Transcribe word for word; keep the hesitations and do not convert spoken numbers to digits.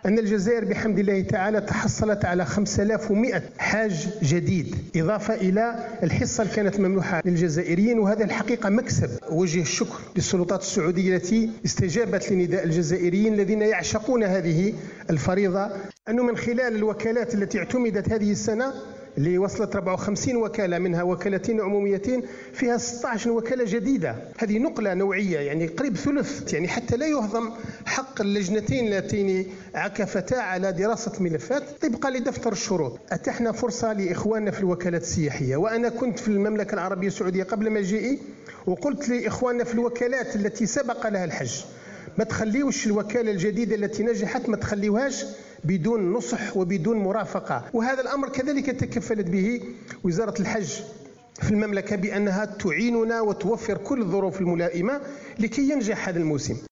أن الجزائر بحمد الله تعالى تحصلت على خمسة آلاف ومئة حاج جديد، إضافة إلى الحصة اللي كانت ممنوحة للجزائريين، وهذا الحقيقة مكسب. أوجه الشكر للسلطات السعودية التي استجابت لنداء الجزائريين الذين يعشقون هذه الفريضة، أنه من خلال الوكالات التي اعتمدت هذه السنة اللي وصلت أربعة وخمسين وكالة، منها وكالتين عموميتين فيها ستة عشر وكالة جديدة. هذه نقلة نوعية، يعني قريب ثلث، يعني حتى لا يهضم حق اللجنتين اللتين عكفتا على دراسة ملفات طبقا لدفتر الشروط. أتحنا فرصة لإخواننا في الوكالات السياحية، وأنا كنت في المملكة العربية السعودية قبل مجيئي وقلت لإخواننا في الوكالات التي سبق لها الحج ما تخليوش الوكالة الجديدة التي نجحت ما تخليوهاش بدون نصح وبدون مرافقة. وهذا الأمر كذلك تكفلت به وزارة الحج في المملكة بأنها تعيننا وتوفر كل الظروف الملائمة لكي ينجح هذا الموسم.